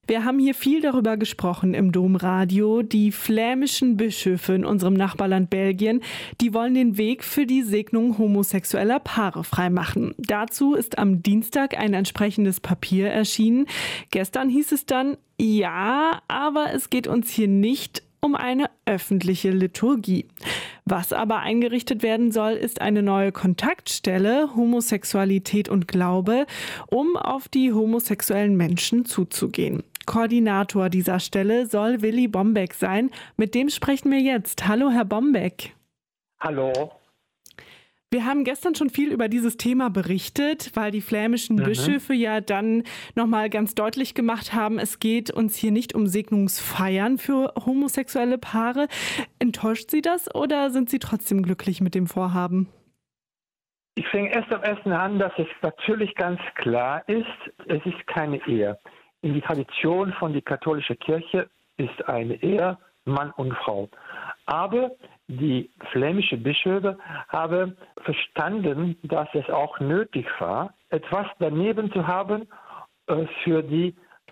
Wir haben hier viel darüber gesprochen im Domradio. Die flämischen Bischöfe in unserem Nachbarland Belgien, die wollen den Weg für die Segnung homosexueller Paare freimachen. Dazu ist am Dienstag ein entsprechendes Papier erschienen. Gestern hieß es dann, ja, aber es geht uns hier nicht um eine öffentliche Liturgie. Was aber eingerichtet werden soll, ist eine neue Kontaktstelle Homosexualität und Glaube, um auf die homosexuellen Menschen zuzugehen. Koordinator dieser Stelle soll Willi Bombeck sein. Mit dem sprechen wir jetzt. Hallo, Herr Bombeck. Hallo. Wir haben gestern schon viel über dieses Thema berichtet, weil die flämischen Bischöfe ja dann nochmal ganz deutlich gemacht haben, es geht uns hier nicht um Segnungsfeiern für homosexuelle Paare. Enttäuscht Sie das oder sind Sie trotzdem glücklich mit dem Vorhaben? Ich fange erst am ersten an, dass es natürlich ganz klar ist, es ist keine Ehe. In die Tradition von der katholischen Kirche ist eine Ehe Mann und Frau. Aber die flämischen Bischöfe haben verstanden, dass es auch nötig war, etwas daneben zu haben für die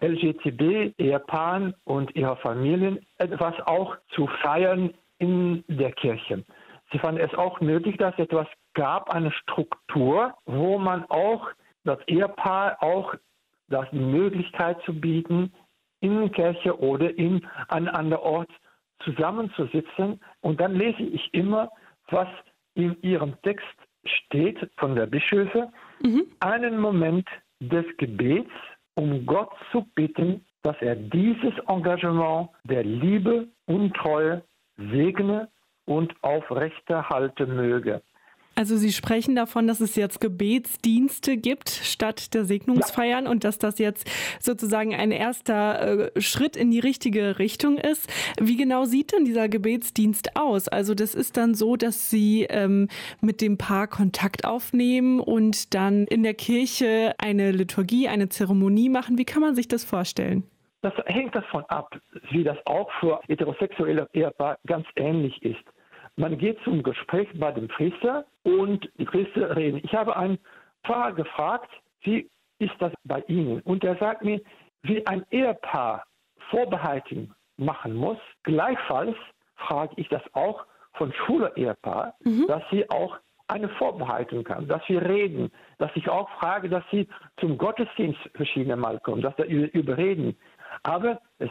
LGTB-Ehepaare und ihre Familien, etwas auch zu feiern in der Kirche. Sie fanden es auch nötig, dass es etwas gab, eine Struktur, wo man auch das Ehepaar auch die Möglichkeit zu bieten, in der Kirche oder an einem anderen Ort zusammenzusitzen. Und dann lese ich immer, was in ihrem Text steht von der Bischöfe, einen Moment des Gebets, um Gott zu bitten, dass er dieses Engagement der Liebe und Treue segne und aufrechterhalten möge. Also Sie sprechen davon, dass es jetzt Gebetsdienste gibt statt der Segnungsfeiern und dass das jetzt sozusagen ein erster Schritt in die richtige Richtung ist. Wie genau sieht denn dieser Gebetsdienst aus? Also das ist dann so, dass Sie mit dem Paar Kontakt aufnehmen und dann in der Kirche eine Liturgie, eine Zeremonie machen. Wie kann man sich das vorstellen? Das hängt davon ab, wie das auch für heterosexuelle Ehepaare ganz ähnlich ist. Man geht zum Gespräch bei dem Priester und die Priester reden. Ich habe einen Pfarrer gefragt, wie ist das bei Ihnen? Und er sagt mir, wie ein Ehepaar Vorbereitung machen muss. Gleichfalls frage ich das auch von Schüler-Ehepaar, dass sie auch eine Vorbereitung haben, dass wir reden, dass ich auch frage, dass sie zum Gottesdienst verschiedene Mal kommen, dass wir überreden. Aber es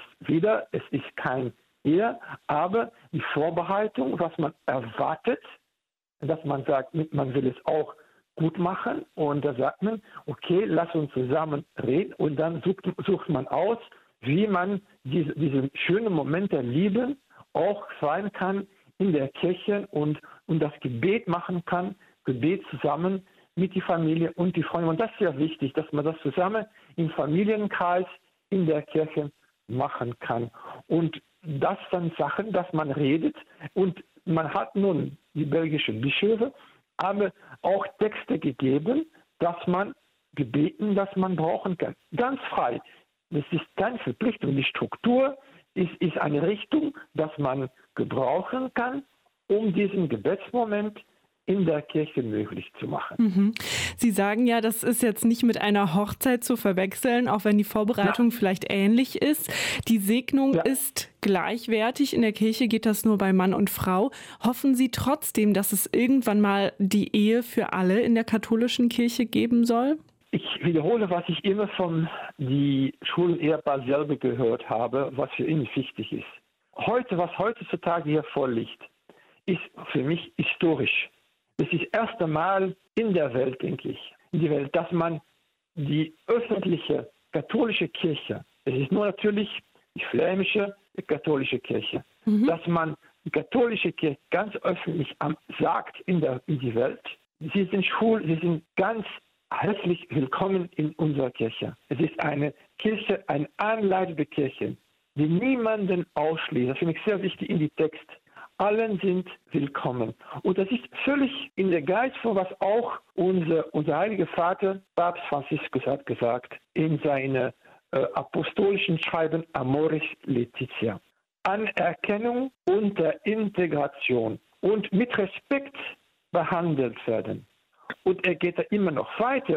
ist kein Ehe, aber die Vorbereitung, was man erwartet, dass man sagt, man will es auch gut machen und da sagt man, okay, lass uns zusammen reden und dann sucht man aus, wie man diese schönen Momente der Liebe auch feiern kann in der Kirche und das Gebet machen kann, Gebet zusammen mit der Familie und die Freunde. Und das ist sehr wichtig, dass man das zusammen im Familienkreis in der Kirche machen kann. Und das sind Sachen, dass man redet und man hat nun die belgischen Bischöfe, aber auch Texte gegeben, dass man gebeten, dass man brauchen kann. Ganz frei. Das ist keine Verpflichtung. Die Struktur ist eine Richtung, dass man gebrauchen kann, um diesen Gebetsmoment in der Kirche möglich zu machen. Sie sagen ja, das ist jetzt nicht mit einer Hochzeit zu verwechseln, auch wenn die Vorbereitung vielleicht ähnlich ist. Die Segnung ist gleichwertig. In der Kirche geht das nur bei Mann und Frau. Hoffen Sie trotzdem, dass es irgendwann mal die Ehe für alle in der katholischen Kirche geben soll? Ich wiederhole, was ich immer von die schwulen Ehepaar selber gehört habe, was für ihn wichtig ist. Was heutzutage hier vorliegt, ist für mich historisch. Es ist das erste Mal in der Welt, denke ich, dass man die öffentliche katholische Kirche, es ist nur natürlich die flämische katholische Kirche, dass man die katholische Kirche ganz öffentlich sagt in die Welt, sie sind schwul, sie sind ganz herzlich willkommen in unserer Kirche. Es ist eine Kirche, eine anleitende Kirche, die niemanden ausschließt. Das finde ich sehr wichtig in die Text. Allen sind willkommen. Und das ist völlig in der Geist von was auch unser heiliger Vater, Papst Franziskus, hat gesagt in seinem apostolischen Schreiben Amoris Laetitia. Anerkennung und der Integration und mit Respekt behandelt werden. Und er geht da immer noch weiter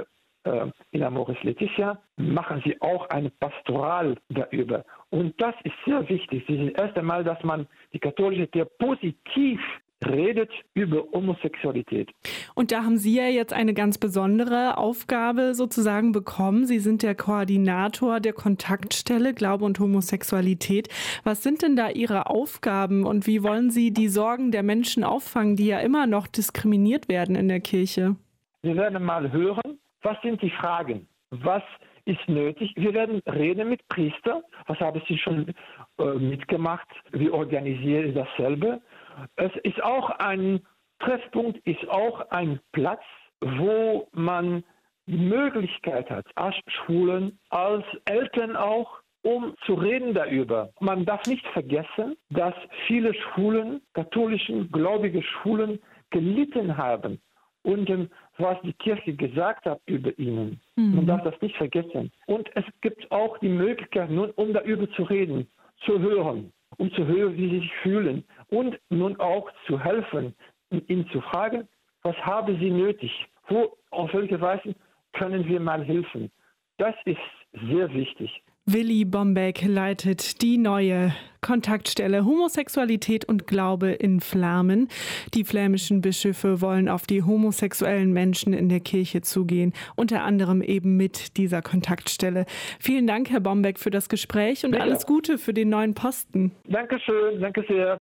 in Amoris Laetitia machen sie auch eine Pastoral darüber. Und das ist sehr wichtig. Das ist das erste Mal, dass man die katholische Kirche positiv redet über Homosexualität. Und da haben Sie ja jetzt eine ganz besondere Aufgabe sozusagen bekommen. Sie sind der Koordinator der Kontaktstelle Glaube und Homosexualität. Was sind denn da Ihre Aufgaben und wie wollen Sie die Sorgen der Menschen auffangen, die ja immer noch diskriminiert werden in der Kirche? Wir werden mal hören, was sind die Fragen? Was ist nötig? Wir werden reden mit Priestern. Was haben Sie schon mitgemacht? Wir organisieren dasselbe. Es ist auch ein Treffpunkt, ist auch ein Platz, wo man die Möglichkeit hat, als Schulen, als Eltern auch, um zu reden darüber. Man darf nicht vergessen, dass viele Schulen, katholischen, gläubige Schulen, gelitten haben unter was die Kirche gesagt hat über ihnen. Man darf das nicht vergessen. Und es gibt auch die Möglichkeit, nun um darüber zu reden, zu hören, um zu hören, wie sie sich fühlen und nun auch zu helfen, ihnen zu fragen, was haben sie nötig? Auf welche Weise können wir mal helfen? Das ist sehr wichtig. Willi Bombeck leitet die neue Kontaktstelle Homosexualität und Glaube in Flamen. Die flämischen Bischöfe wollen auf die homosexuellen Menschen in der Kirche zugehen, unter anderem eben mit dieser Kontaktstelle. Vielen Dank, Herr Bombeck, für das Gespräch und alles Gute für den neuen Posten. Dankeschön, danke sehr.